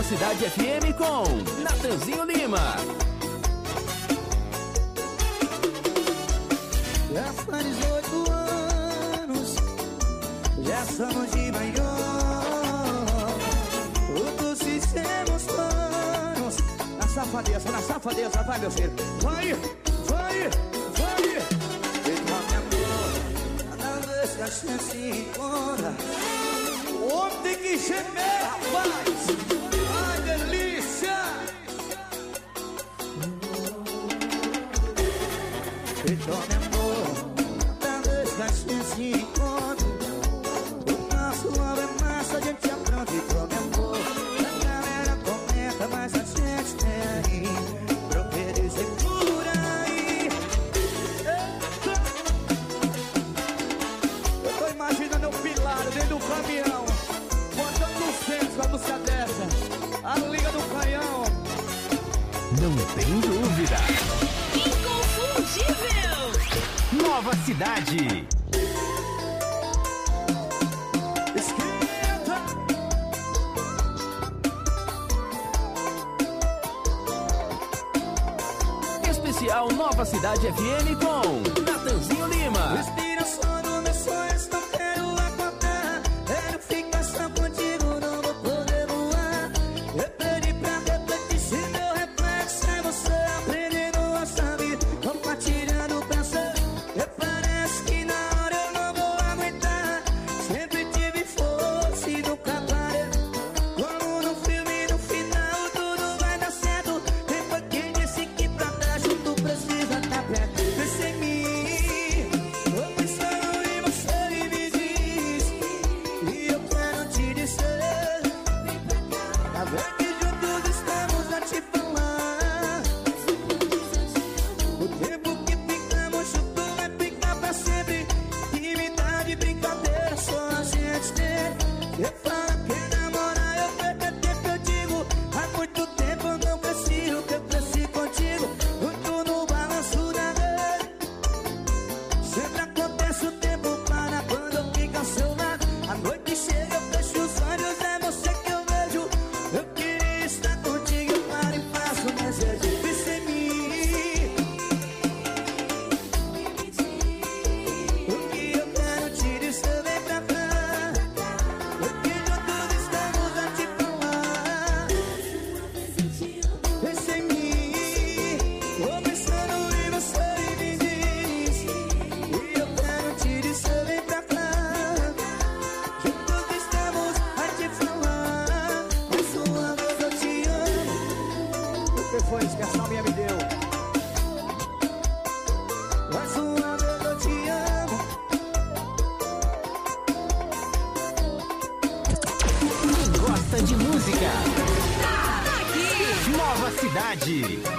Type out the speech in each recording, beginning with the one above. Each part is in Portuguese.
Nova Cidade FM com Natanzinho Lima. Já faz 18 anos, já somos de maior. Todos fizemos planos. Na safadeza, vai meu filho. Vai. Então meu amor, cada vez que a gente se encontra, o homem tem que gemer, rapaz. Ai, delícia. Então meu amor, cada vez que a gente se encontra, o nosso amor é massa, a gente apronta. Então meu amor, a galera comenta, mas a gente tem aí pra que dizer por aí. Eu tô imaginando eu pilado dentro do caminhão, botando no centro com a música dessa, a Liga do Canhão. Não tem dúvida. Inconfundível. Nova Cidade. Esquenta. Especial Nova Cidade FM com Natanzinho Lima. Inspiração do meu sonho, não quero acordar. Quero ficar só contigo, não vou poder voar. Eu perdi pra refletir, se meu reflexo é você aprendendo a saber, compartilhando o pensar. E parece que na hora eu não vou aguentar. Sempre tive força e nunca parei. Como no filme, no final tudo vai dar certo. Quem foi quem disse que pra dar junto precisa estar perto? Pensa em mim, tô pensando em você e me diz, e eu quero te dizer, tá vendo que juntos estamos a te falar. O tempo que ficamos juntos vai ficar pra sempre. Intimidade, brincadeira, só a gente tem. Eu falo que namorar, eu perco tempo, eu digo. Há muito tempo eu não cresci o que eu cresci contigo. Muito no balanço da rede. Sempre acontece o tempo para quando eu fico ao seu lado. A noite chega, eu fecho os olhos, é você que eu vejo. Eu queria estar contigo, eu paro e faço um desejo. Pensa em mim, o que eu quero te dizer, vem pra cá. Porque juntos estamos a te falar. Pensa em mim, vou pensando em você e me diz, e eu quero te dizer, vem pra cá. Juntos estamos a te falar. Mais uma vez eu te amo. O que foi isso que a Salminha me deu? Mais uma vez eu te amo. Quem gosta de música, Nova Cidade.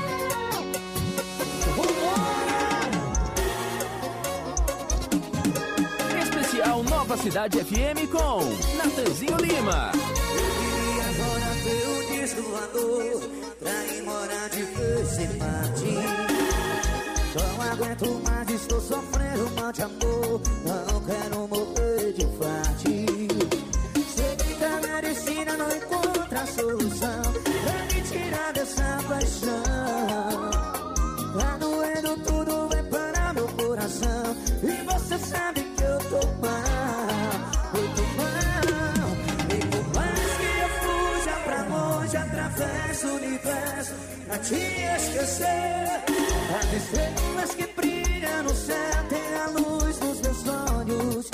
Especial Nova Cidade FM com Natanzinho Lima. E agora ter o disco voador pra ir morar de vez sem partir. Não aguento mais, estou sofrendo mal de amor. Não quero morrer de infarte. Sei que a medicina não encontra solução pra me tirar dessa paixão. Tá doendo tudo, vai parar meu coração. E você sabe que eu tô mal, eu tô mal. E por mais que eu fuja pra longe, atravesso o universo pra te esquecer. As estrelas que brilham no céu tem a luz dos meus sonhos.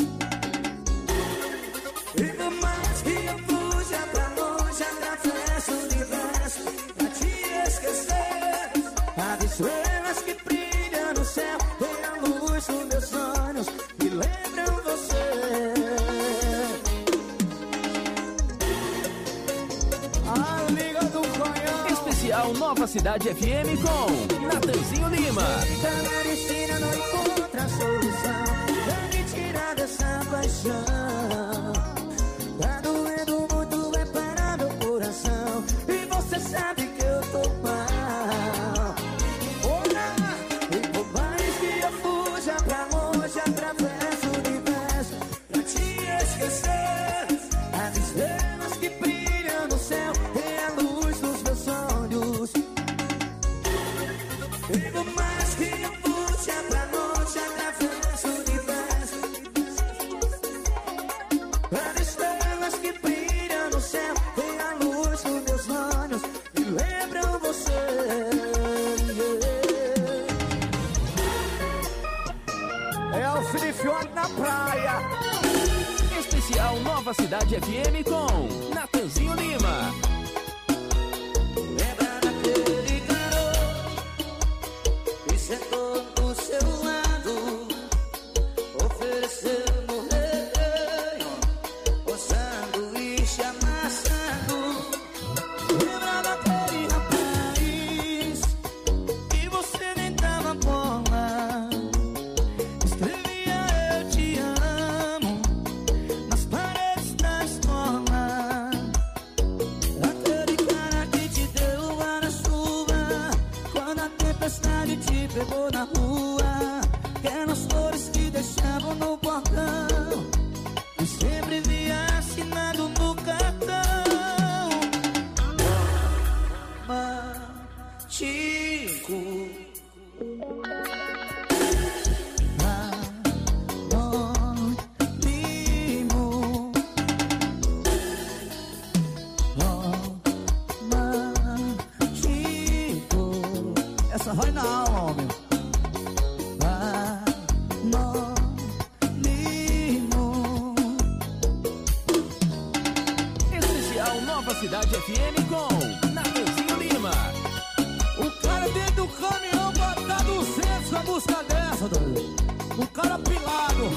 E por mais que eu fuja pra longe, atravesso o universo pra te esquecer. As estrelas que brilham no céu tem a luz dos meus sonhos e lembram você. A Liga do Canhão. Especial Nova Cidade FM com Natanzinho Lima. A medicina não encontra solução pra me tirar dessa paixão. Tá doendo muito, vai parar meu coração. E você sabe que eu tô mal. Olha, e por mais que eu fuja pra longe, atravesso o universo pra te esquecer. As estrelas que brilham no céu tem a luz Alcidifione na praia. Especial Nova Cidade FM com Natanzinho Lima. Lembra daquele garoto que sentou do seu lado, ofereceu no recreio o sanduíche amassado. Lembra daquele rapaz que você nem dava bola, escrevia eu te amo nas paredes da escola. Aquele cara que te deu guarda-chuva quando a tempestade te pegou na rua. Aquelas flores que deixavam no portão e sempre via assinado no cartão: Romântico, anônimo, romântico. Essa vai na alma, homem. Especial Nova Cidade FM com Natanzinho Lima. O cara dentro do caminhão botar 200 na busca dessa, doido. O cara pilado.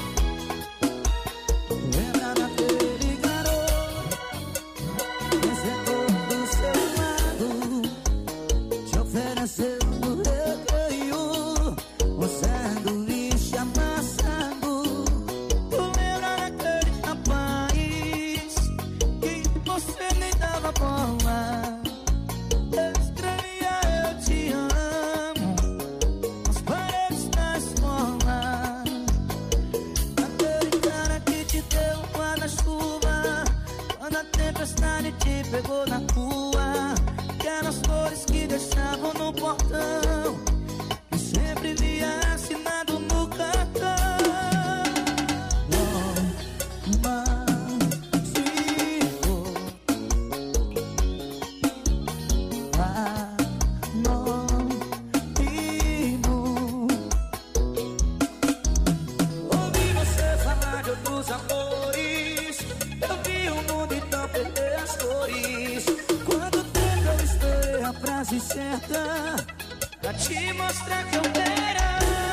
Lembra daquele garoto que sentou do seu lado, te ofereceu no recreio um sanduíche amassado. Tu lembra daquele rapaz que você nem dava bola, escrevia eu te amo nas paredes da escola. Aquele cara que te deu guarda-chuva quando a tempestade te pegou na rua. Aquelas flores que deixavam no portão e sempre via assinado no cartão: anônimo. Ouvi você falar de outros amores, eu vi o mundo então perder as cores. Quanto tempo eu esperei a frase certa pra te mostrar que eu era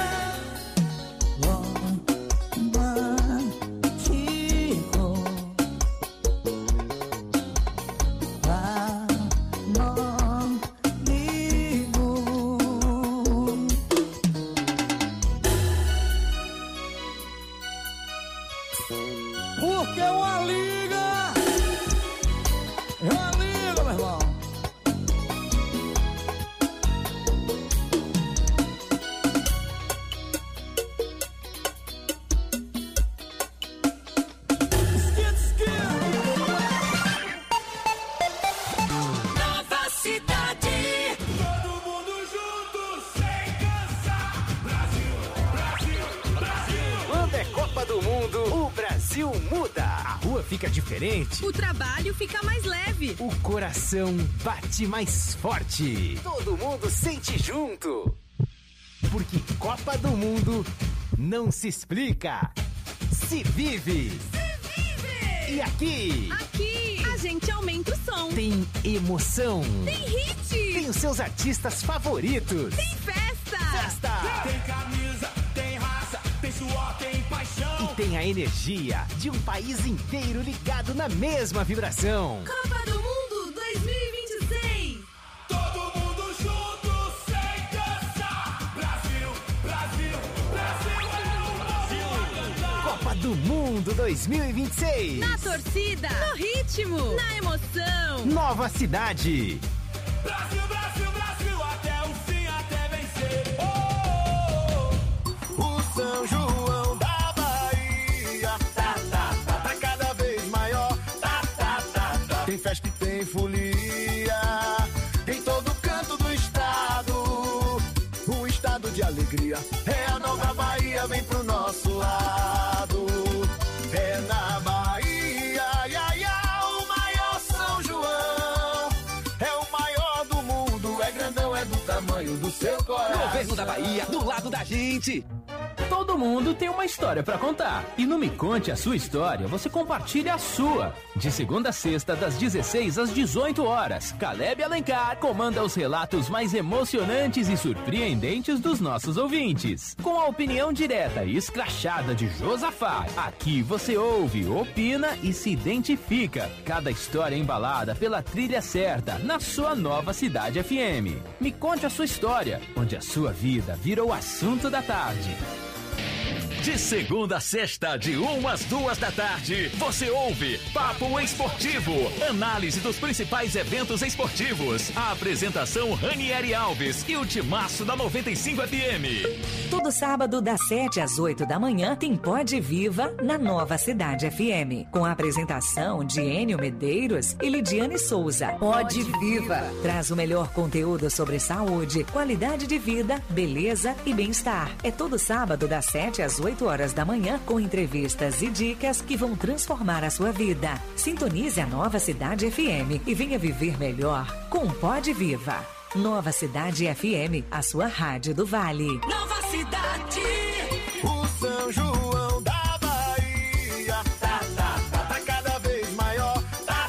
romântico, anônimo. Porque uma liga é uma liga, meu irmão. Nova Cidade. Todo mundo junto, sem cansar. Brasil, Brasil, Brasil. Quando é Copa do Mundo, o Brasil muda. A rua fica diferente, O trabalho fica mais leve. o coração bate mais forte. Todo mundo sente junto. Porque Copa do Mundo não se explica, se vive. E aqui Aqui, a gente aumenta o som. tem emoção, Tem hit. tem os seus artistas favoritos. Tem festa. Festa! Tem camisa, tem raça, tem suor, tem paixão. E tem a energia de um país inteiro ligado na mesma vibração. Copa do Mundo 2026. Todo mundo junto, sem cansar. Brasil, Brasil, Brasil é o Brasil a cantar. Copa do Mundo 2026. Na torcida. No ritmo. Na emoção. Nova Cidade. Brasil, Brasil, Brasil, até o fim, até vencer. O São João da Bahia tá cada vez maior. Tem festa e tem folia em todo canto do estado. Um estado de alegria. É a nova Bahia, vem pro nosso lado. É na Bahia, ia, ia, o maior São João. É o maior do mundo, é grandão, é do tamanho do seu coração. Governo da Bahia, do lado da gente. Todo mundo tem uma história pra contar. E no Me Conte a Sua História, você compartilha a sua. De segunda a sexta, das 16 às 18 horas, Caleb Alencar comanda os relatos mais emocionantes e surpreendentes dos nossos ouvintes. Com a opinião direta e escrachada de Josafá, aqui você ouve, opina e se identifica. Cada história embalada pela trilha certa, na sua nova Cidade FM. Me Conte a Sua História, onde a sua vida vira o assunto da tarde. De segunda a sexta, de 1 às 2 da tarde, você ouve Papo Esportivo, análise dos principais eventos esportivos. A apresentação Ranieri Alves e o timaço da 95 FM. Todo sábado, das 7 às 8 da manhã, tem Pode Viva na Nova Cidade FM, com a apresentação de Enio Medeiros e Lidiane Souza. Pode Viva traz o melhor conteúdo sobre saúde, qualidade de vida, beleza e bem-estar. É todo sábado, das 7 às 8 horas da manhã, com entrevistas e dicas que vão transformar a sua vida. Sintonize a Nova Cidade FM e venha viver melhor com Pode Viva. Nova Cidade FM, a sua rádio do Vale. Nova Cidade. O São João da Bahia tá cada vez maior.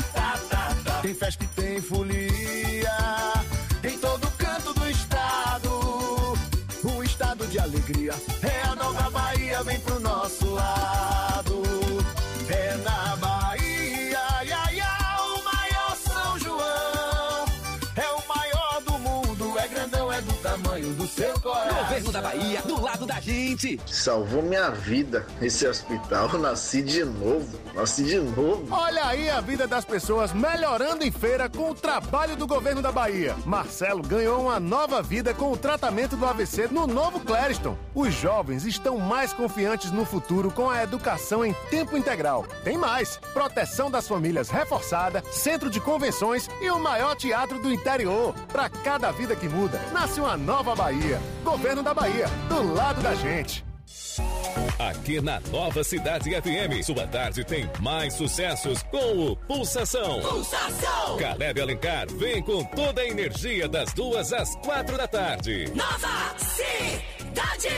Tem festa e tem folia em todo canto do estado. Um estado de alegria. É a Nova Bahia, vem pro nosso lado. É na Bahia, o maior São João. É o maior do mundo, é grandão, é do tamanho do seu coração. Governo da Bahia, do lado da gente. Salvou minha vida esse hospital. Eu nasci de novo. Olha aí a vida das pessoas melhorando em feira com o trabalho do governo da Bahia. Marcelo ganhou uma nova vida com o tratamento do AVC no novo Clériston. Os jovens estão mais confiantes no futuro com a educação em tempo integral. Tem mais: proteção das famílias reforçada, centro de convenções e o maior teatro do interior. Para cada vida que muda, nasce uma nova Bahia. Governo da Bahia, do lado da gente. Aqui na Nova Cidade FM, sua tarde tem mais sucessos com o Pulsação. Caleb Alencar vem com toda a energia das 2 às 4 da tarde. Nova Cidade.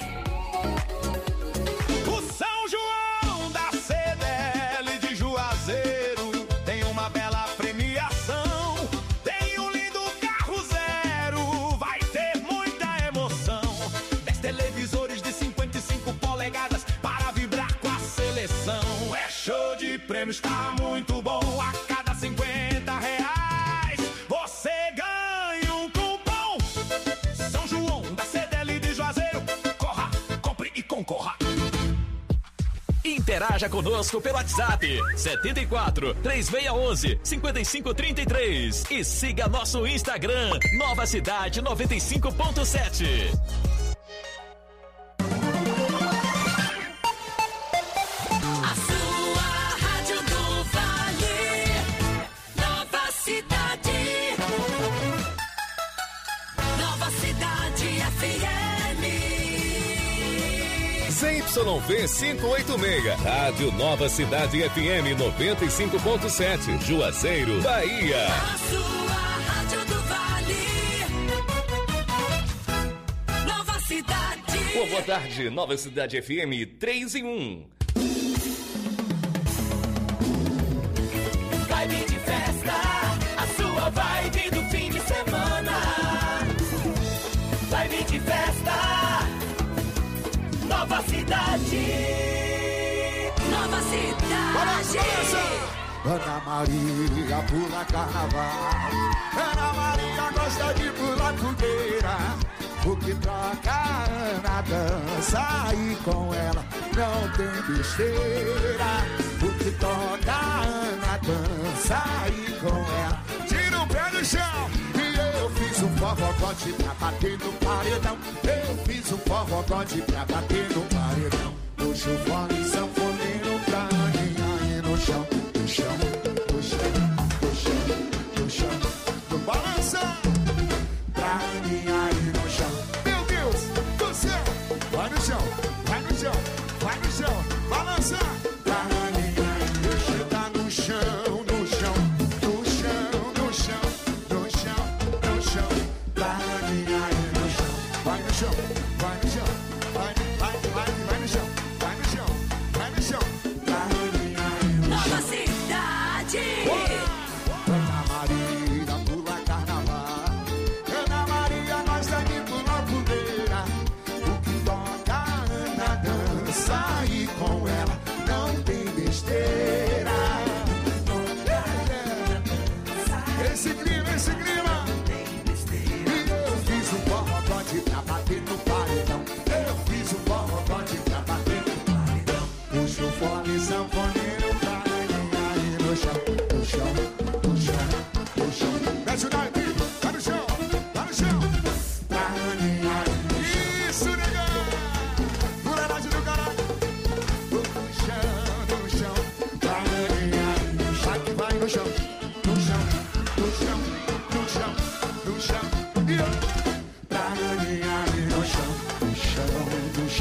O São João da CDL de Juazeiro tem uma bela premiação. Tem um lindo carro zero, vai ter muita emoção. 10 televisores de 55 polegadas para vibrar com a seleção. É show de prêmios, tá muito bom. A cada R$50 você ganha um cupom. São João da CDL de Juazeiro. Corra, compre e concorra. Interaja conosco pelo WhatsApp 74 3611 5533 e siga nosso Instagram Nova Cidade 95.7. A sua rádio do Vale. Nova Cidade. Nova Cidade FM. ZYV 586, Rádio Nova Cidade FM 95.7, Juazeiro, Bahia. A sua rádio do Vale. Nova Cidade. Boa tarde, Nova Cidade FM 3 em 1. Vibe de festa, a sua vibe do fim de semana. Vibe de festa, Nova Cidade. Nova Cidade. Ana Maria pula carnaval. Ana Maria gosta de pular fogueira. O que troca a Ana dança e com ela não tem besteira. O que toca a Ana dança e com ela tira o pé do chão. E eu fiz um forrogote pra bater no paredão. Eu fiz um forrogote pra bater no paredão. Puxa o fone sanfoneiro pra aninha aí no chão. No chão, no chão, no chão, no chão. No balança pra aninha aí no chão. Meu Deus do céu. Vai no chão, vai no chão, vai no chão. Balança pra aninha aí no chão. Tá no chão, no chão, no chão, no chão, no chão, no chão. Pra aninha aí no chão. Vai no chão, vai no chão, vai, vai.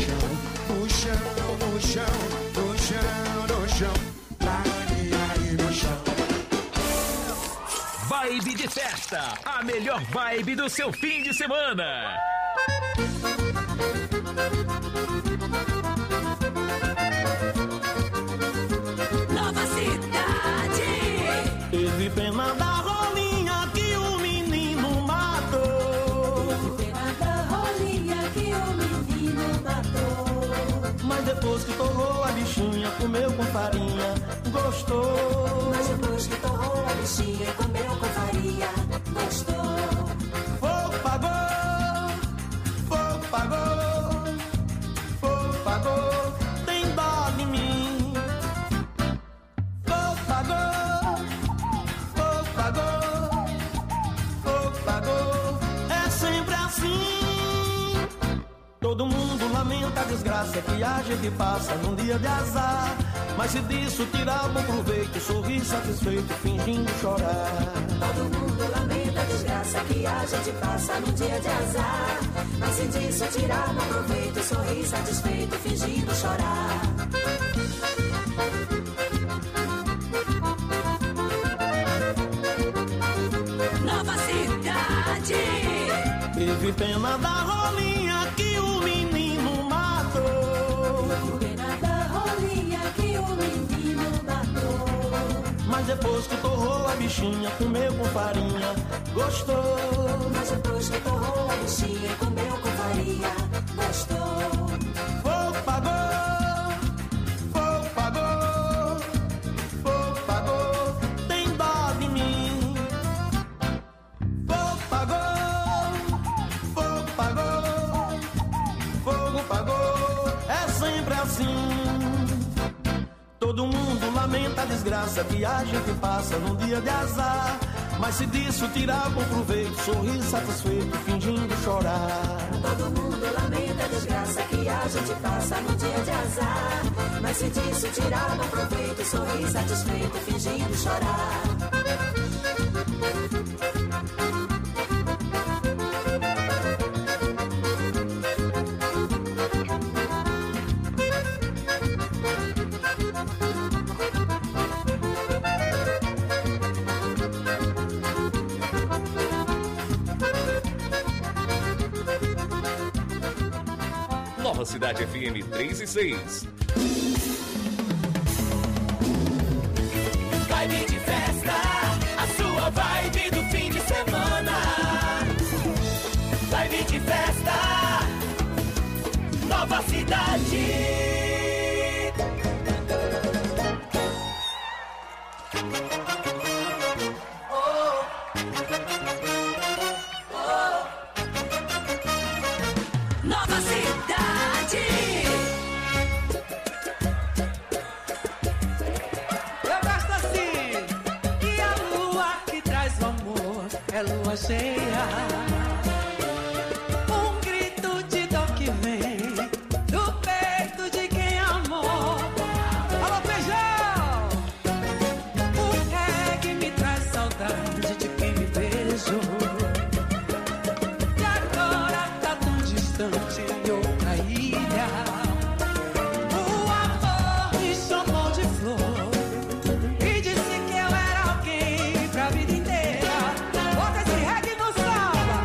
chão, no chão, no chão, no chão, no chão. Aí no chão. Vibe de festa, a melhor vibe do seu fim de semana. Nova Cidade. Teve pena da rolinha que o menino matou. Teve pena da rolinha que o menino matou. Mas depois que torrou a bichinha, comeu com farinha, gostou. Mas depois que torrou a bichinha, comeu com farinha, gostou. Fogo pagou, fogo pagou, fogo pagou, tem dó de mim. Fogo pagou, fogo pagou, fogo pagou, é sempre assim. Todo mundo lamenta a desgraça que a gente passa num dia de azar. Mas se disso tirar bom proveito, sorrir satisfeito, fingindo chorar. Todo mundo lamenta a desgraça que a gente passa num dia de azar. Mas se disso tirar bom proveito, sorrir satisfeito, fingindo chorar. Nova Cidade. Teve pena da rolinha que o menino matou. Teve pena da rolinha que o menino matou. Mas depois que torrou a bichinha, comeu com farinha, gostou. Mas depois que torrou a bichinha, comeu com farinha, gostou. Fogo pagou, fogo pagou, fogo pagou, tem dó de mim. Fogo pagou, fogo pagou, fogo pagou, é sempre assim. Todo mundo lamenta a desgraça que a gente passa num dia de azar. Mas se disso tirar bom proveito, sorrir satisfeito, fingindo chorar. Todo mundo lamenta a desgraça que a gente passa num dia de azar. Mas se disso tirar bom proveito, sorrir satisfeito, fingindo chorar. Nova Cidade FM 3 e 6. Vibe de festa, a sua vibe do fim de semana. Vibe de festa, Nova Cidade. Nova Cidade. Eu gosto assim, que a lua que traz o amor é lua cheia. Um grito de dor que vem do peito de quem amou. Alô, feijão! O reggae me traz saudade de quem me beijou. E agora tá tão distante em outra ilha. O amor me chamou de flor e disse que eu era alguém pra vida inteira. Bota esse reggae no samba.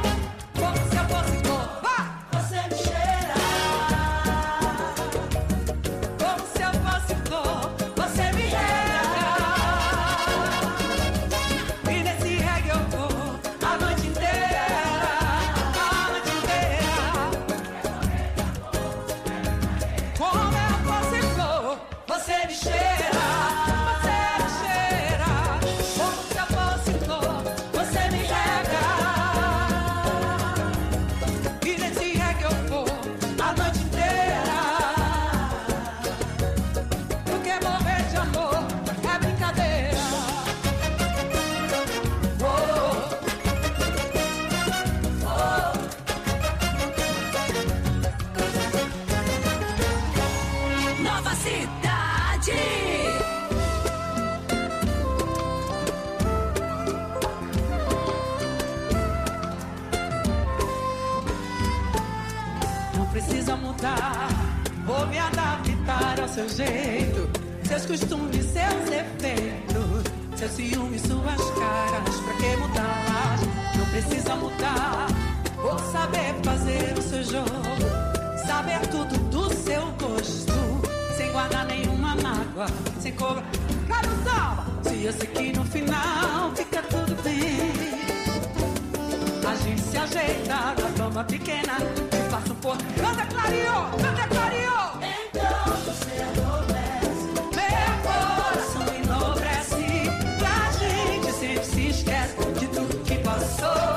Vou me adaptar ao seu jeito, seus costumes, seus defeitos, seus ciúmes, suas caras. Pra que mudar? Não precisa mudar. Vou saber fazer o seu jogo, saber tudo do seu gosto, sem guardar nenhuma mágoa, sem cobrar. Cara, salva! Se eu sei que no final fica tudo bem, a gente se ajeita na cama pequena e faça um pouco. Canta clareou, canta clareou. Então você adormece, meu coração enobrece. A gente sempre se esquece de tudo que passou.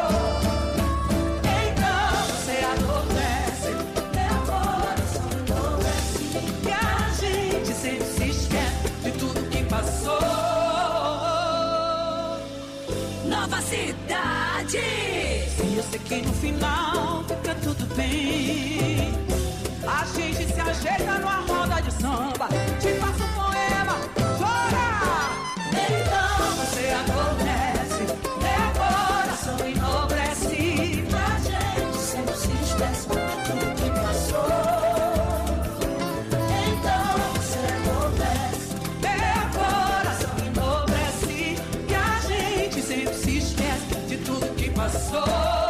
Então você adormece, meu coração enobrece. E a gente sempre se esquece de tudo que passou. Nova cidade. Se eu sei que no final fica tudo bem, a gente se ajeita numa roda de samba, te passa um poema, chora. Então você adormece, meu coração enobrece. A gente sempre se esquece de tudo que passou. Então você adormece, meu coração enobrece. E a gente sempre se esquece de tudo que passou.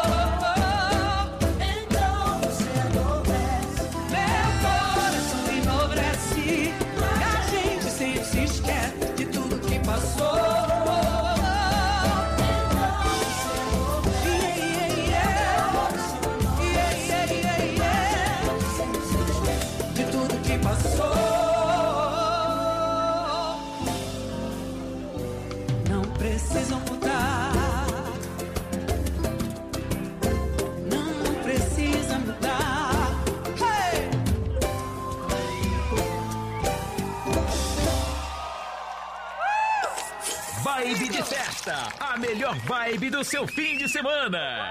Vibe de festa, a melhor vibe do seu fim de semana.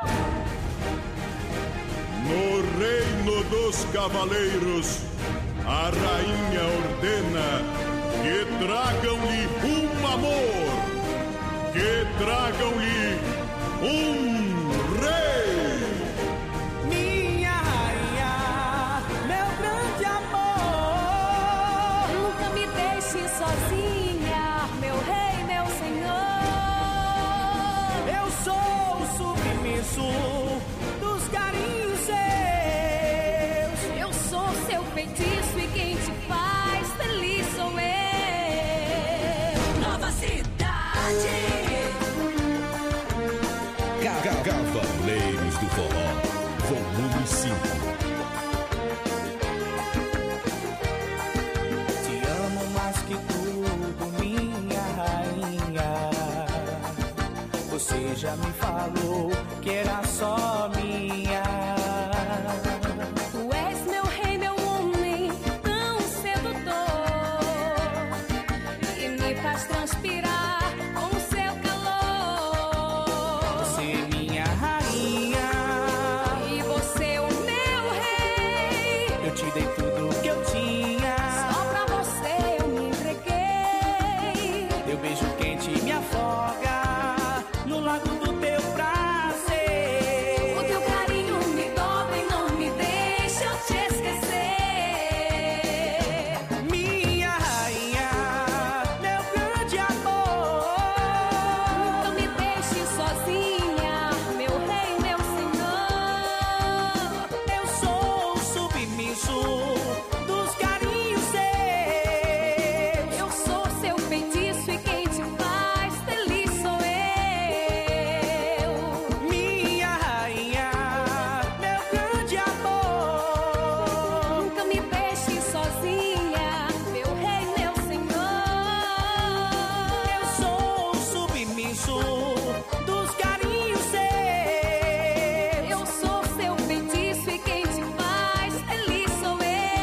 No reino dos cavaleiros, a rainha ordena que tragam-lhe um amor, que tragam-lhe um rei. Minha rainha, meu grande amor, nunca me deixe sozinha, meu rei, meu senhor. Eu sou o submisso dos carinhos seus. Eu sou seu feitiço e quem te faz feliz sou eu. Nova cidade. Cavaleiros do Forró, volume 5. Te amo mais que tudo, minha rainha. Você já me falou que era só minha. Tu és meu rei, meu homem, tão sedutor, e me faz transpirar com o seu calor. Você é minha rainha e você o meu rei. Eu te dei tudo que eu tinha. Só pra você eu me entreguei. Teu beijo quente me afoga no lago do teu prazer. O teu carinho me dobra e não me deixa eu te esquecer. Minha rainha, meu grande amor, nunca me deixe sozinha, meu rei, meu senhor. eu sou o submisso dos carinhos seus. Eu sou seu feitiço e quem te faz feliz sou eu. Minha rainha, meu grande amor, Nunca me deixe sozinha, meu rei, meu senhor. eu sou o submisso dos carinhos seus. Eu sou seu feitiço e quem te faz feliz sou eu.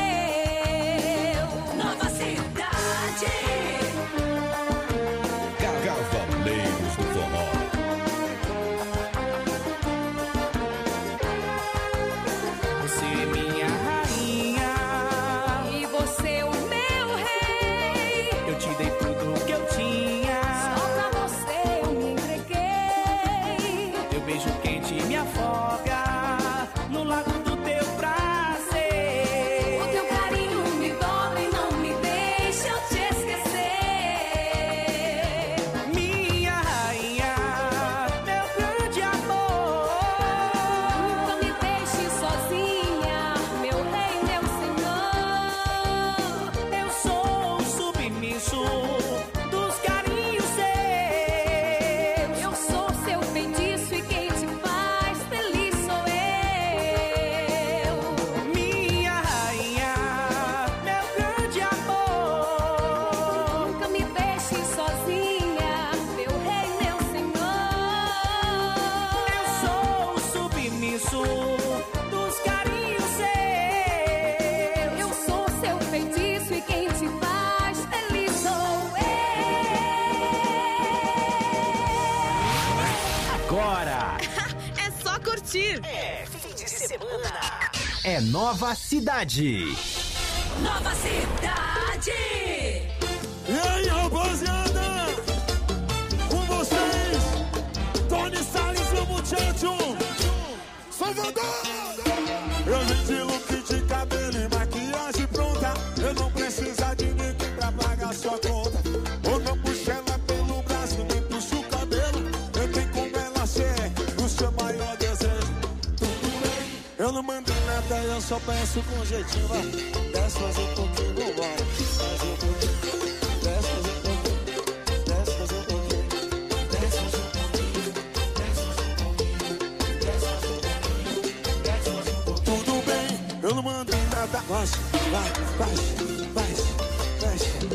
É fim de semana. É Nova Cidade. Nova Cidade. E aí, rapaziada? Com vocês, Tony Salles e o Muchacho. Salvador! Eu vim de look de cabelo e maquiagem pronta. Eu não preciso de ninguém pra pagar sua conta. Eu não puxo ela pelo braço, nem puxo o cabelo. Eu tenho como ela ser o seu maior desejo. Tudo bem. Eu não mando nada, eu só peço com jeitinho. Vai, desce mais um pouquinho, vambora. Mais um pouquinho. Desce mais um pouquinho. Desce mais um pouquinho. Desce mais um pouquinho. Desce mais um pouquinho. Desce mais um pouquinho. Desce mais um pouquinho. Tudo bem, eu não mando nada. Vai, vai, vai, vai, vai.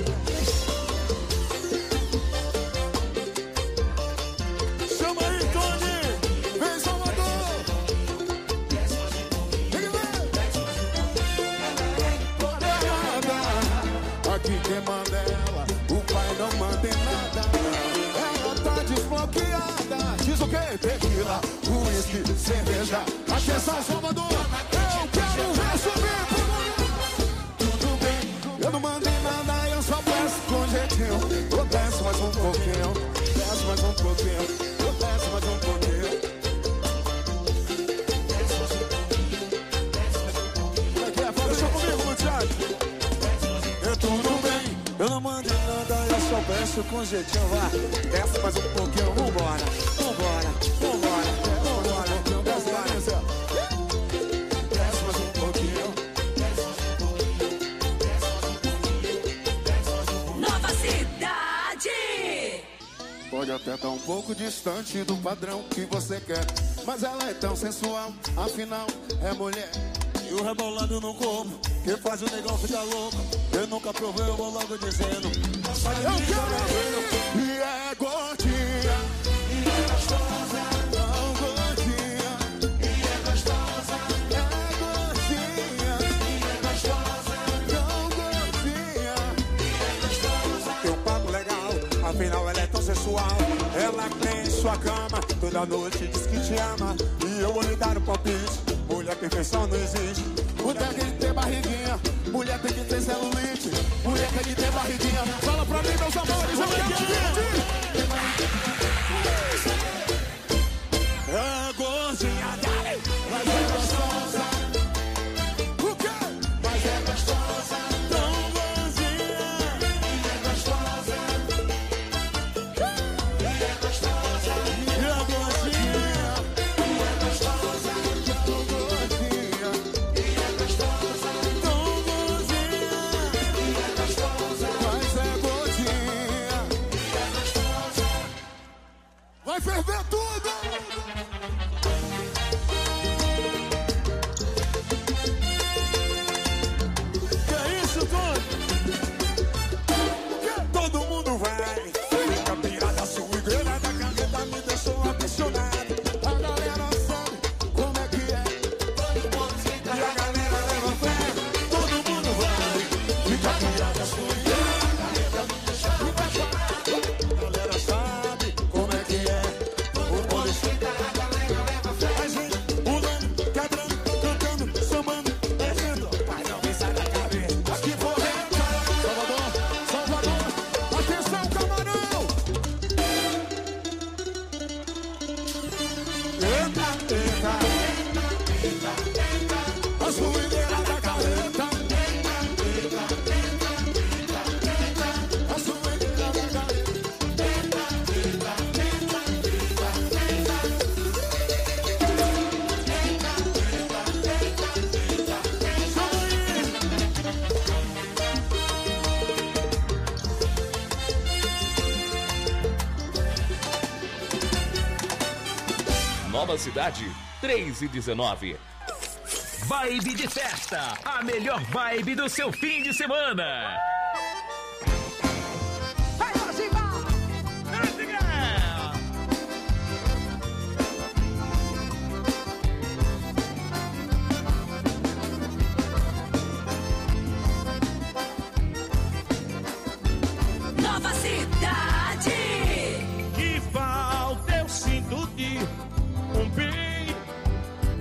Chama aí, Tony! Vem, Salvador! Aqui quem manda é ela, o pai não manda em nada. Ela tá desbloqueada. Diz o que? Tequila, uísque, cerveja. Atenção, Salvador! Eu quero resumir. Tudo bem, eu não mando em nada, eu só peço com jeitinho. Eu desço mais um pouquinho, desço mais um pouquinho, eu desço mais um pouquinho. Deixa comigo, muchacho. É tudo bem, eu não mando nada, eu só peço com jeitinho. Vai, desce mais um pouquinho, vambora, vambora, vambora, vambora, vambora. Desce mais um pouquinho. Nova Cidade. Pode até estar um pouco distante do padrão que você quer, mas ela é tão sensual, afinal é mulher. E o rebolando no corpo, que faz o negão ficar louco. Eu nunca provei, eu vou logo dizendo. Eu quero ver. E é gordinha, e é gostosa. Não gordinha, e é gostosa. É gordinha, e é gostosa. Não gordinha, e é gostosa. Tem um papo legal, afinal ela é tão sensual. Ela tem em sua cama, toda noite diz que te ama. E eu vou lhe dar um palpite. Mulher perfeição não existe. Mulher tem que ter barriguinha. Mulher tem que ter celulite. Mulher tem que ter barriguinha. Fala pra mim, meus amores, eu é gordinha, mas é gostosa. O quê? Mas é gostosa. Tão gordinha. E é gostosa. E é gostosa. E é gordinha. E é gostosa. Tão gordinha. E é gostosa. Tão gordinha. E é gostosa. Mas é gordinha. E é gostosa. Vai ferver tudo! Que é isso, Tony? Todo mundo vai. Fica pirada, sua igreja da caneta me deixou apaixonado. A galera sabe como é que é. E a galera leva fé. Todo mundo vai. Fica pirada, sua igreja da caneta me deixou apaixonado. A galera sabe como é que é. O mundo fica, a galera leva fé. A gente pulando, quebrando, cantando, somando, descendo. Mas não me sai da cabeça. Aqui for Salvador, Salvador, atenção, camarão! Eita, eita, eita, eita, a suideira da carreta. Eita, eita, eita, eita, eita, a suideira da carreta. Eita, eita, eita, eita, eita. Nova Cidade, 3 e 19. Vibe de festa, a melhor vibe do seu fim de semana. Nova Cidade. Que falta eu sinto de um bem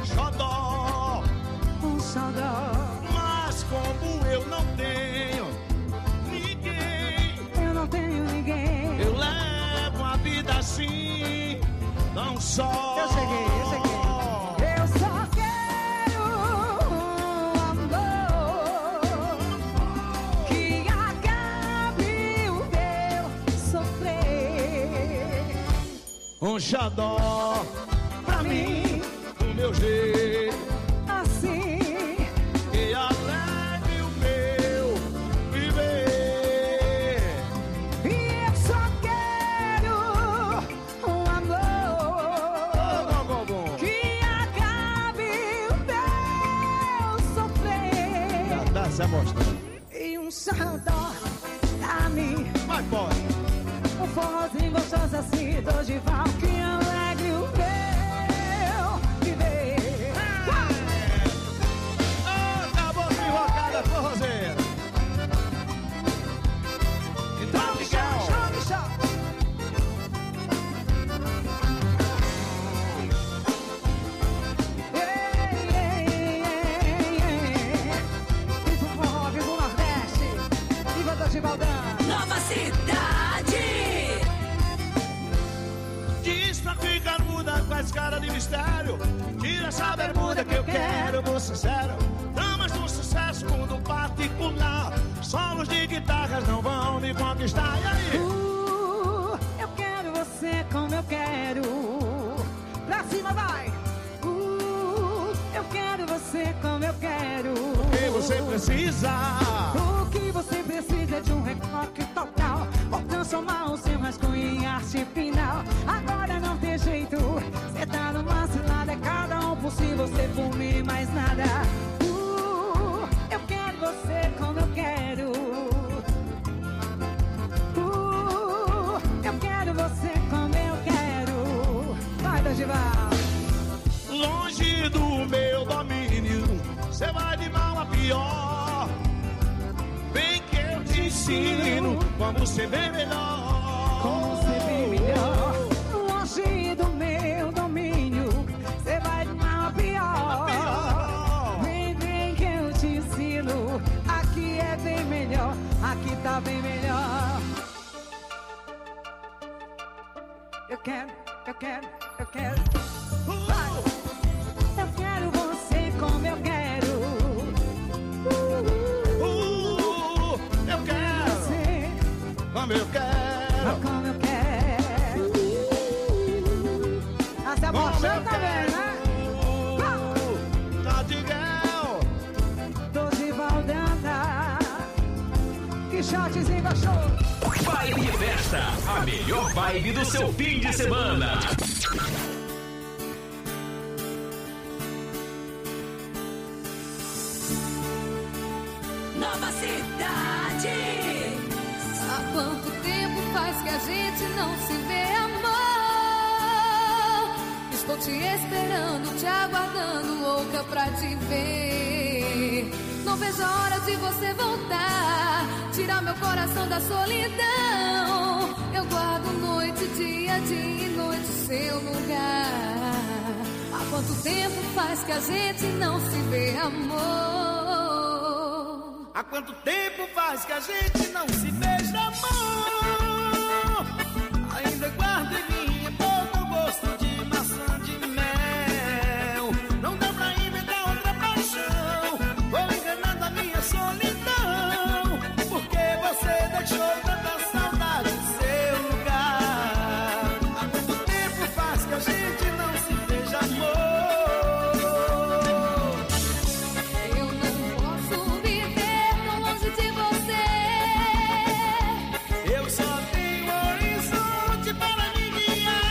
xodó, um xodó. mas como eu não tenho ninguém, eu não tenho ninguém, eu levo a vida assim, não só. Eu cheguei. Eu só quero um amor que acabe o meu sofrer. Um xodó pra mim, do meu jeito, assim, que alegre o meu viver. e eu só quero um amor que acabe o meu sofrer. Dá essa amostra. E um xodó pra mim, Mas pode. um forrozinho gostoso assim, Dorival, que alegre o meu viver. Acabou de invocada, forrozeira. E tá legal. Viva o forró, viva o Nordeste, viva Dorival. Nova Cidade. Diz pra ficar muda com as caras de mistério. Tira essa bermuda que eu quero, vou sincero. Damas do sucesso, mundo particular. Solos de guitarras não vão me conquistar. E aí? Eu quero você como eu quero. Pra cima vai. Eu quero você como eu quero. O que você precisa? O que você precisa é de um retoque total. Vou transformar o seu rascunho em arte final. Agora não tem jeito. Cê tá numa cilada, é cada um por si, você por mim, mais nada. Eu quero você como eu quero. Eu quero você como eu quero. Vai, Dorival. Longe do meu domínio, cê vai de mal a pior. Vem que eu te ensino como ser bem melhor. Como ser bem melhor. Longe do meu domínio, cê vai de mal a pior. Vem que eu te ensino. Aqui é bem melhor, aqui tá bem melhor. Eu quero. Vai. Eu quero você como eu quero. Eu quero você como eu quero. como eu quero. Essa emoção também, né? Nadigel. Dorival Danda. Quixotezinho gostou. Vibe Festa, a melhor vibe do seu fim de semana. Nova Cidade. Há quanto tempo faz que a gente não se vê, amor? Estou te esperando, te aguardando, louca pra te ver. Não vejo a hora de você voltar, tirar meu coração da solidão. Eu guardo noite, dia e noite seu lugar. Há quanto tempo faz que a gente não se vê, amor? Há quanto tempo faz que a gente não se beija, amor? Ainda guardo em mim pouco gosto de maçã de mel. Não dá pra inventar outra paixão. Vou enganando a minha solidão, porque você deixou tanta saudade em seu lugar. Há quanto tempo faz que a gente não se beija, amor? Eu não posso viver tão longe de você. Eu só tenho horizonte para me guiar.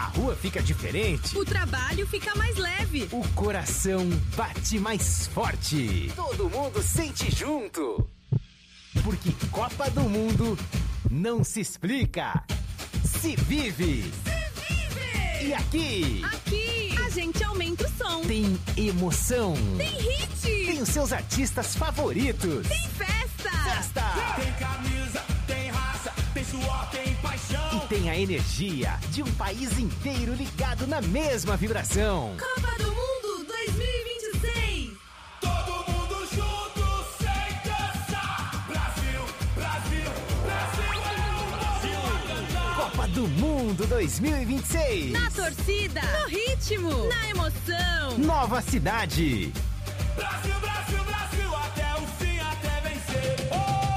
A rua fica diferente. O trabalho fica mais leve. O coração bate mais forte. Todo mundo sente junto. Porque Copa do Mundo não se explica, se vive. E aqui a gente aumenta o som. Tem emoção. Tem hit. Tem os seus artistas favoritos. Tem festa. Tem camisa, tem raça, tem suor, tem paixão. E tem a energia de um país inteiro ligado na mesma vibração. Copa do Mundo 2026. Todo mundo junto, sem cansar. Brasil, Brasil, Brasil é o Brasil a cantar. Copa do Mundo 2026. Na torcida, no ritmo, na emoção. Nova cidade. Brasil, Brasil, Brasil, até o fim, até vencer.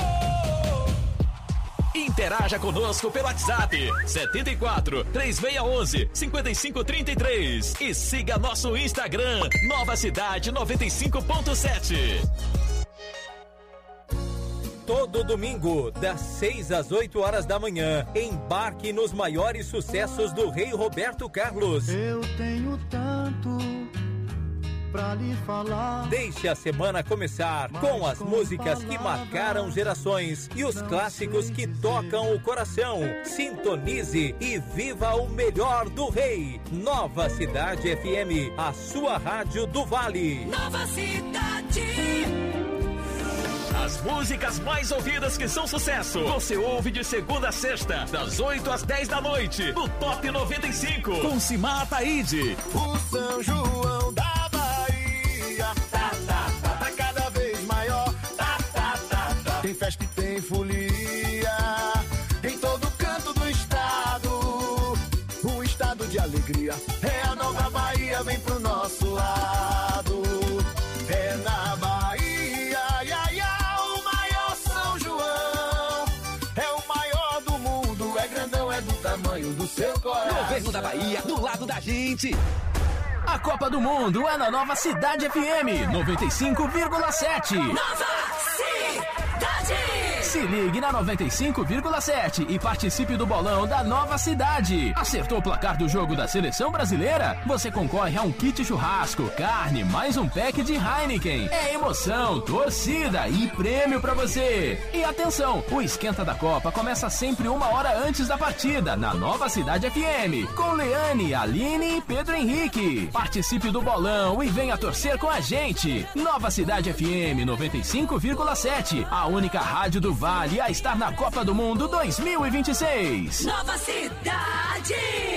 Interaja conosco pelo WhatsApp 74 3611 5533 e siga nosso Instagram Nova Cidade 95.7. Todo domingo, das 6 às 8 horas da manhã, embarque nos maiores sucessos do Rei Roberto Carlos. Eu tenho tanto pra lhe falar. Deixe a semana começar com as músicas que marcaram gerações e os clássicos que tocam o coração. Sintonize e viva o melhor do Rei. Nova Cidade FM, a sua rádio do Vale. Nova Cidade. As músicas mais ouvidas que são sucesso, você ouve de segunda a sexta, das 8 às 10 da noite, no Top 95, com Simar Ataíde. O São João da Bahia tá cada vez maior. Tem festa e tem folia em todo canto do estado. Um estado de alegria. É a nova Bahia, vem pro nosso lado. É na Bahia, o maior São João. É o maior do mundo, é grandão, é do tamanho do seu coração. Governo da Bahia, do lado da gente. A Copa do Mundo é na Nova Cidade FM 95,7. Nova Cidade. Se ligue na 95,7 e participe do bolão da Nova Cidade. Acertou o placar do jogo da Seleção Brasileira? Você concorre a um kit churrasco, carne, mais um pack de Heineken. É emoção, torcida e prêmio pra você. E atenção, o Esquenta da Copa começa sempre 1 hora antes da partida, na Nova Cidade FM, com Leane, Aline e Pedro Henrique. Participe do bolão e venha torcer com a gente. Nova Cidade FM 95,7, a única rádio do Vale a estar na Copa do Mundo 2026. Nova Cidade.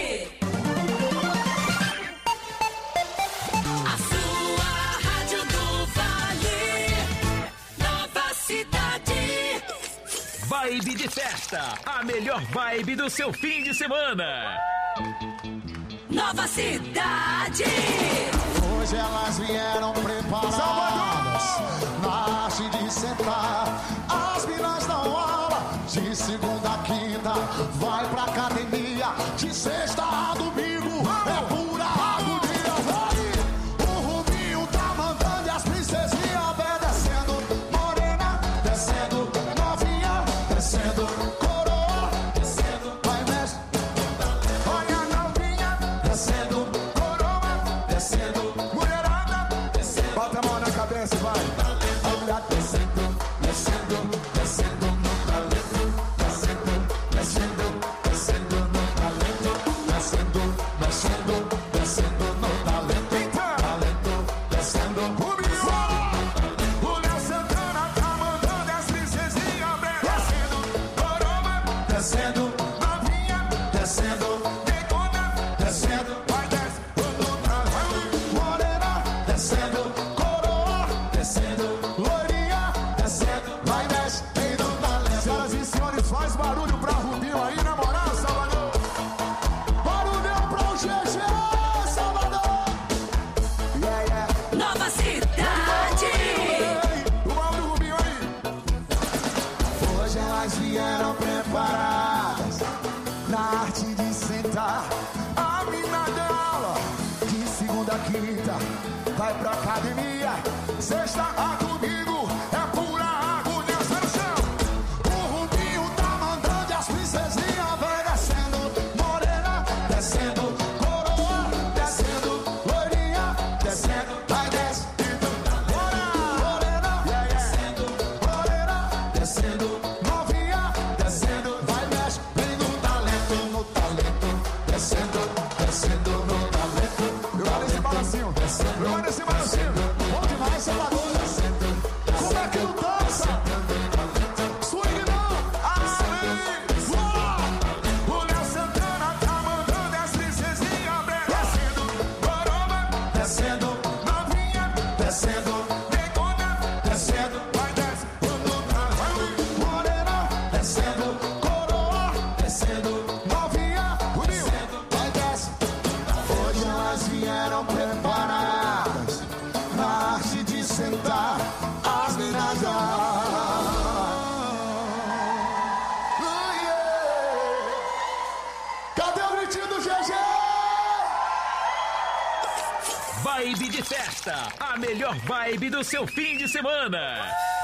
A sua rádio do Vale. Nova Cidade. Vibe de festa, a melhor vibe do seu fim de semana. Nova Cidade. Hoje elas vieram preparadas na arte de sentar. As minas dão aula de segunda a quinta. Vai pra academia de sexta a domingo. É pura agonia. O Rubinho tá mandando e as princesinhas obedecendo. Morena descendo, novinha descendo, coroa descendo, vai mestre. Olha a novinha descendo, coroa descendo, mulherada descendo. Bota a mão na cabeça e vai. Olha descendo, descendo, descendo no talento, descendo, descendo, descendo no talento, descendo, descendo, descendo no talento, talento, descendo. O Léo Santana tá mandando as princesinhas descendo, coroa descendo, novinha descendo, negona descendo, vai descendo no talento, morena descendo, coroa descendo, loirinha descendo, vai descendo no talento. Senhoras e senhores, faz barulho pra Rubinho aí, na moral, Salvador. Barulho pra o GG, Salvador. Yeah, yeah. Nova Cidade. O barulho do Rubinho aí. Hoje elas vieram preparadas na arte de sentar. A mina dela, de segunda a quinta, vai pra academia. Sexta a domingo, é pura agonia. Sai no chão. O Rubinho tá mandando e as princesinhas vai descendo. Morena descendo, Vai nesse balancinho. Bom demais, Salvador. Como é que não dança? Swing não. O Léo Santana tá mandando as princesinhas descendo. Goroma, descendo. Novinha, descendo. Negona, descendo. Vai desce. Morena, descendo. Coroa, descendo. Novinha, descendo. Vai desce. Hoje elas vieram preparadas na arte de sentar as minas já. Cadê o gritinho do GG? Vibe de festa, a melhor vibe do seu fim de semana.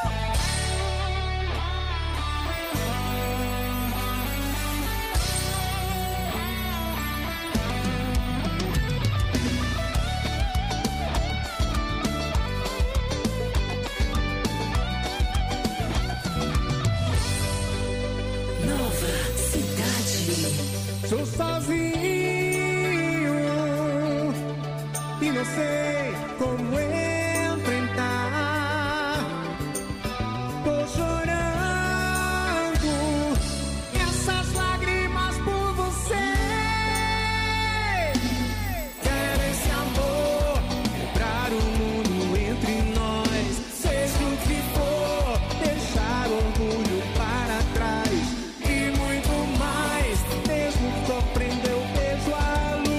Sou sozinho e não sei como enfrentar. Tô chorando essas lágrimas por você. Quero esse amor quebrar o mundo entre nós. Seja o que for, deixar o orgulho para trás e muito mais. Mesmo sofrendo eu vejo a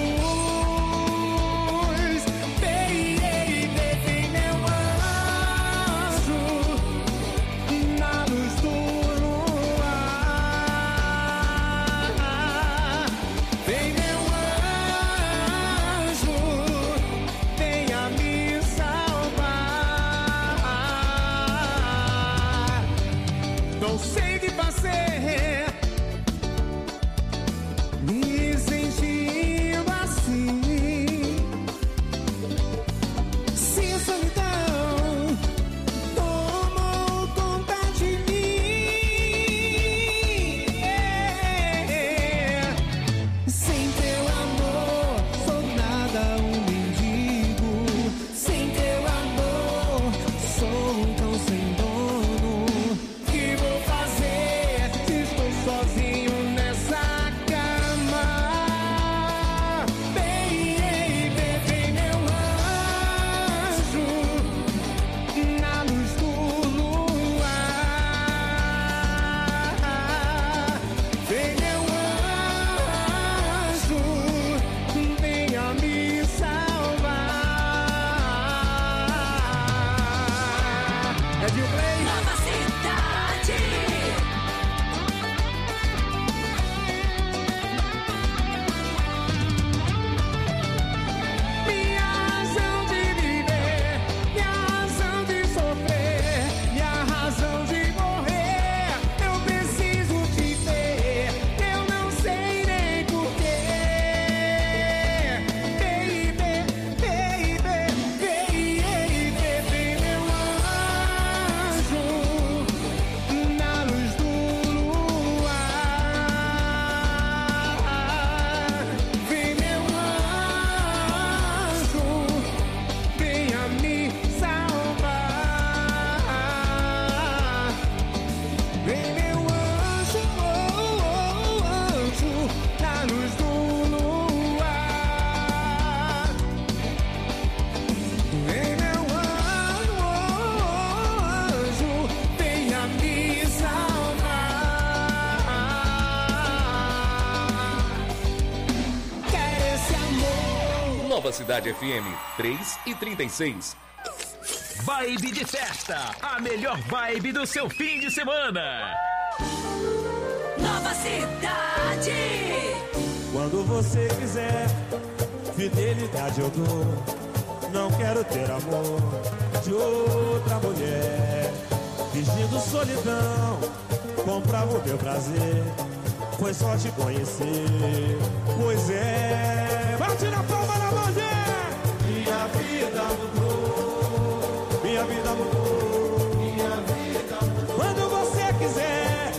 luz. Vem meu anjo na luz do luar. Vem meu anjo, venha me salvar. Não sei o que fazer, me sentindo assim, se a solidão tomou conta de mim. Sem teu amor sou nada, um mendigo. Sem teu amor sou um cão sem dono. Que vou fazer se estou sozinho nessa cama? Vem meu anjo na luz do luar. Vem meu anjo, venha me salvar. É de play. Nova cidade. Minha razão de viver, minha razão de sofrer, minha razão de morrer. Eu preciso te ver, eu não sei nem porquê. Baby, vem meu anjo na luz do luar. Vem meu anjo, venha me salvar. Vem meu anjo, anjo na luz do luar. Vem meu anjo, venha me salvar. Quero esse amor. Nova Cidade FM 3:36. Vibe de festa, a melhor vibe do seu fim de semana. Nova cidade. Quando você quiser, fidelidade eu dou. Não quero ter amor de outra mulher. Fingindo solidão, comprava o meu prazer. Foi só te conhecer. Pois é, bate na palma da mão, minha vida mudou. Minha vida mudou. Minha vida mudou. Quando você quiser,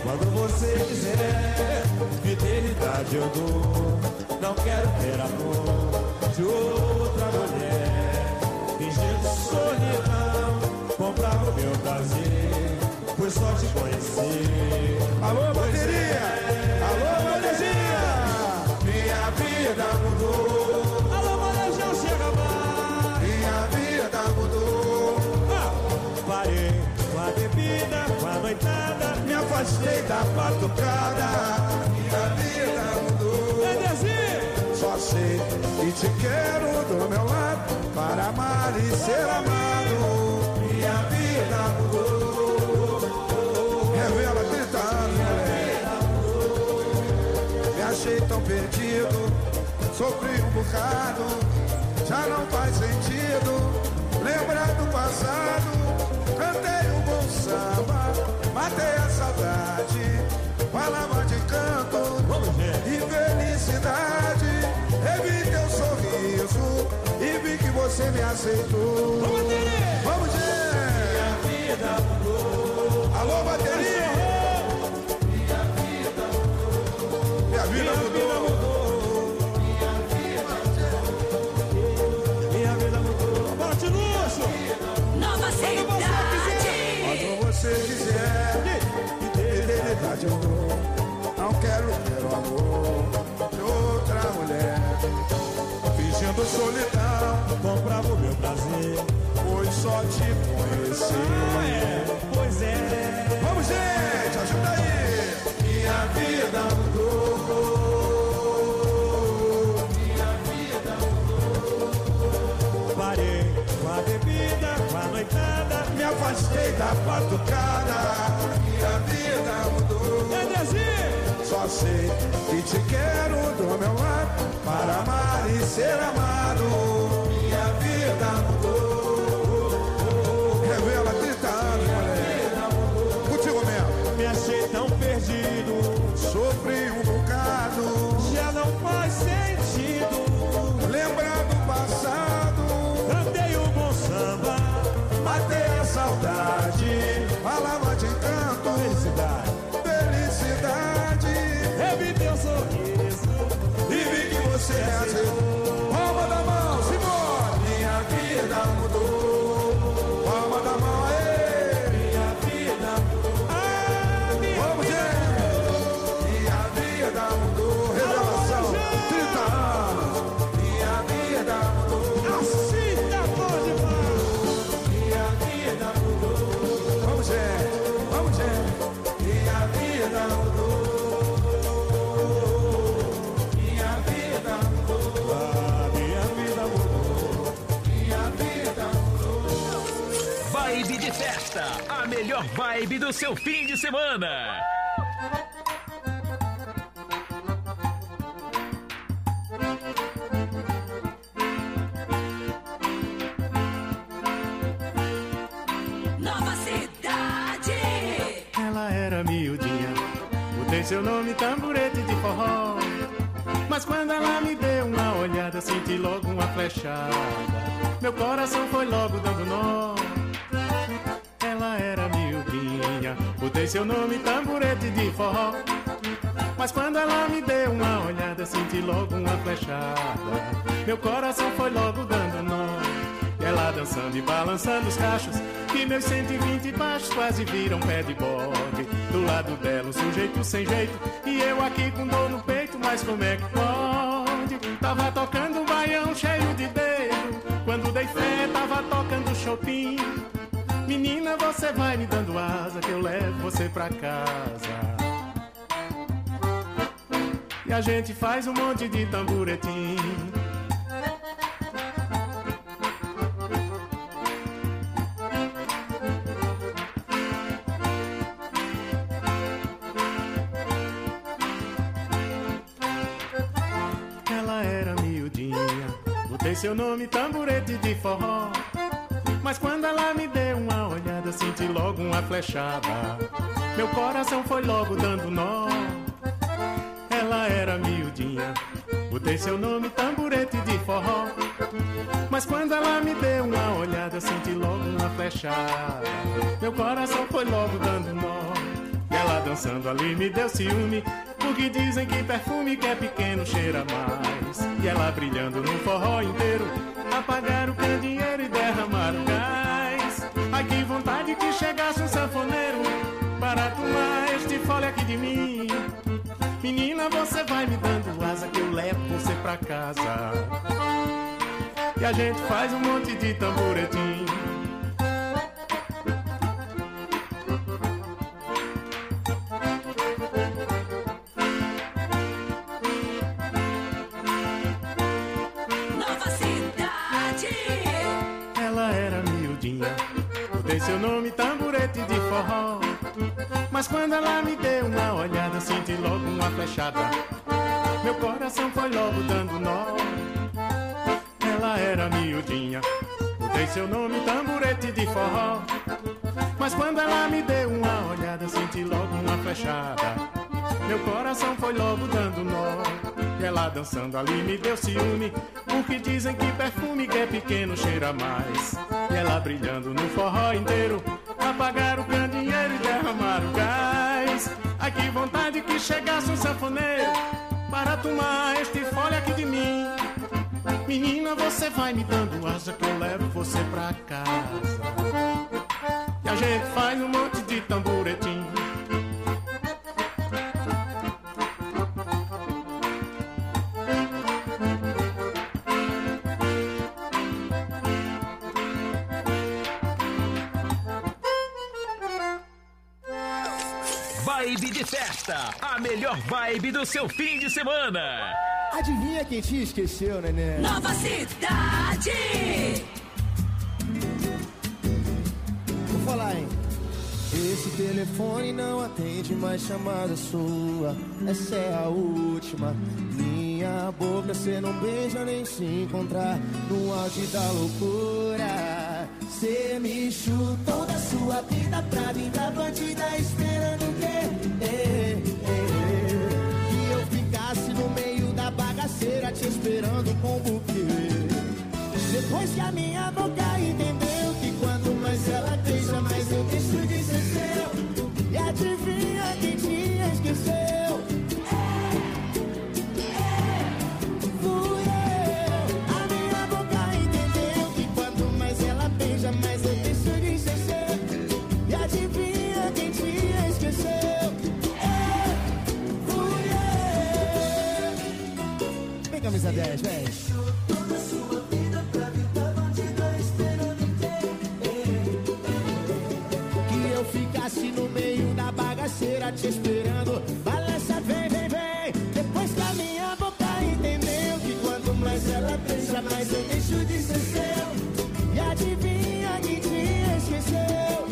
fidelidade eu dou. Não quero ter amor de outra mulher. te conhecer. Alô, bateria! Alô, bateria! Minha vida mudou. Alô, Marajão, chega mais. Minha vida mudou. Parei com a bebida, com a noitada, me afastei da batucada. Minha vida mudou. Só sei que te quero do meu lado, para amar e ser amado. Minha vida mudou. Revela 30 anos, moleque. Me achei tão perdido, sofri um bocado, já não faz sentido lembrar do passado. Cantei um bom samba, matei a saudade, falava de canto e felicidade. Revi teu sorriso e vi que você me aceitou. Vamos, minha vida mudou. Alô, bateria! Minha vida mudou. Minha vida mudou. Minha vida mudou. Bate luxo! Nova cidade! Quando você quiser, fidelidade eu dou. Não quero ter o amor de outra mulher. Fingindo solidão, comprava o meu prazer, pois só te conhecer. Pois é. Vamos, gente, ajuda aí. Minha vida mudou. Minha vida mudou. Parei com a bebida, com a noitada, me afastei da batucada. Minha vida mudou. Só sei que te quero do meu lado, para amar e ser amado. Minha vida mudou. Revela 30 anos, moleque. Contigo mesmo. Me achei tão perdido, sofri um bocado, já não faz sentido lembrar do passado. Cantei um bom samba, matei a saudade, falava de canto, felicidade. Revi teu sorriso e vi que você me aceitou. Palma da mão, simbora! Minha vida mudou. Palma da mão, aê! Minha vida mudou. Vamos, gente! Minha vida mudou. Revelação, 30 anos. Minha vida mudou. Assim tá bom demais. Minha vida mudou. Vamos, gente! Vamos, gente! Minha vida mudou. Vibe de festa, a melhor vibe do seu fim de semana. Nova cidade! Ela era miudinha, botei seu nome tamborete de forró. Mas quando ela me deu uma olhada, senti logo uma flechada. Meu coração foi logo dando nó. Ela era miudinha, botei seu nome tamborete de forró. Mas quando ela me deu uma olhada, senti logo uma flechada. Meu coração foi logo dando nó. E ela dançando e balançando os cachos, que meus 120 baixos quase viram pé de bode. Do lado dela um sujeito sem jeito, e eu aqui com dor no peito, mas como é que pode? Tava tocando um baião cheio de dedo, quando dei fé tava tocando Chopin. Menina, você vai me dando asa, que eu levo você pra casa. E a gente faz um monte de tamboretim. Ela era miudinha, botei seu nome tamborete de forró. Mas quando ela me deu uma olhada, senti logo uma flechada. Meu coração foi logo dando nó. Ela era miudinha, botei seu nome tamborete de forró. Mas quando ela me deu uma olhada, senti logo uma flechada. Meu coração foi logo dando nó. E ela dançando ali me deu ciúme, porque dizem que perfume que é pequeno cheira mais. E ela brilhando no forró inteiro, apagaram o candeeiro e derramaram gás. Ai, que vontade que chegasse um sanfoneiro para pra casa. E a gente faz um monte de tamboretim. Nova Cidade. Ela era miudinha, botei seu nome tamborete de forró. Mas quando ela me deu uma olhada, senti logo uma flechada. Meu coração foi logo dando nó. Ela era miudinha, botei seu nome tamborete de forró. Mas quando ela me deu uma olhada, senti logo uma flechada. Meu coração foi logo dando nó. E ela dançando ali me deu ciúme, porque dizem que perfume que é pequeno cheira mais. E ela brilhando no forró inteiro, apagaram o candeeiro e derramaram o gás. Ai, que vontade que chegasse um sanfoneiro para tomar este fole aqui de mim. Menina, você vai me dando asa que eu levo você pra casa. E a gente faz um monte de tamboretim. Vibe de festa, a melhor vibe do seu fim de semana. Adivinha quem te esqueceu, neném? Nova Cidade. Vou falar, hein? Esse telefone não atende mais chamada sua. Essa é a última. Minha boca cê não beija nem se encontrar no auge da loucura. Cê me chutou da sua vida pra vir da bandida esperando o quê? Que eu ficasse no meio da bagaceira te esperando com o buquê. Depois que a minha boca entendeu que quanto mais ela beija, mais eu deixo de ser seu. E adivinha quem te esqueceu? Fui eu. A minha boca entendeu que quanto mais ela beija, mais eu deixo de ser seu. E adivinha quem te esqueceu? Fui eu. Vem, camisa 10, vem. Ficasse no meio da bagaceira te esperando. Balança, vem, vem, vem. Depois que a minha boca entendeu que quanto mais ela beija, mais eu deixo de ser seu. E adivinha que te esqueceu?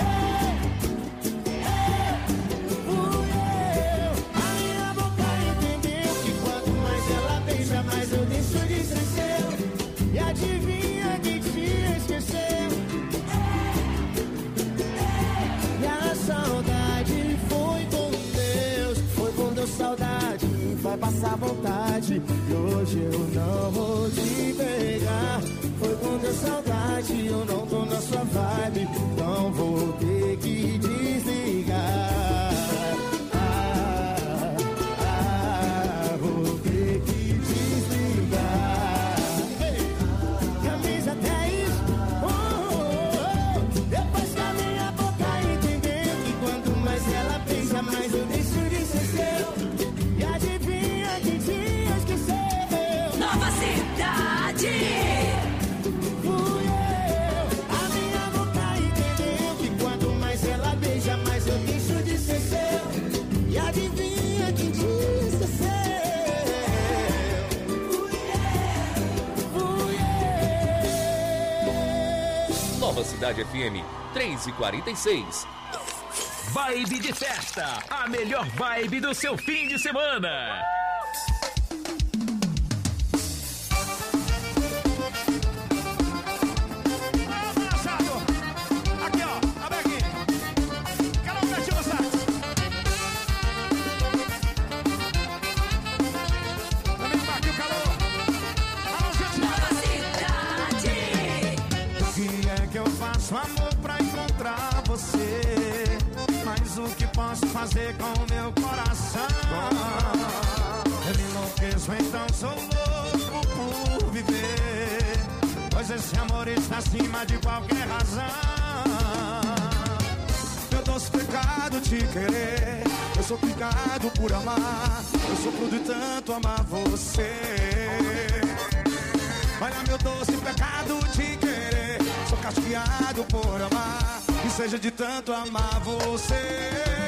Fui eu. A minha boca entendeu que quanto mais ela beija, mais eu deixo de ser seu. E adivinha que te esqueceu? Saudade foi com Deus, foi com Deus saudade, vai passar vontade, e hoje eu não vou te pegar. Foi com Deus saudade, eu não tô na sua vibe, então vou ter que desligar. Vou ter que desligar. Camisa 10, depois que a minha boca entendeu que quanto mais ela beija, mais eu deixo de ser seu. E adivinha que te esqueceu? Nova Cidade. Fui eu. A minha boca entendeu que quanto mais ela beija, mais eu deixo de ser seu. E adivinha que te esqueceu? Nova Cidade FM 3h46. Vibe de festa, a melhor vibe do seu fim de semana. Aqui, ó, abre aqui. Calma, Betinho Santos. Também tá aqui o calor. Nova Cidade. O que é que eu faço, amor, pra encontrar você? Mas o que posso fazer com o meu coração? Eu me enlouqueço, então sou louco por viver, pois esse amor está acima de qualquer razão. Eu tô doce pecado te querer. Eu sou picado por amar, eu sofro de tanto amar você. Olha meu doce pecado te querer. Sou castigado por amar, e seja de tanto amar você.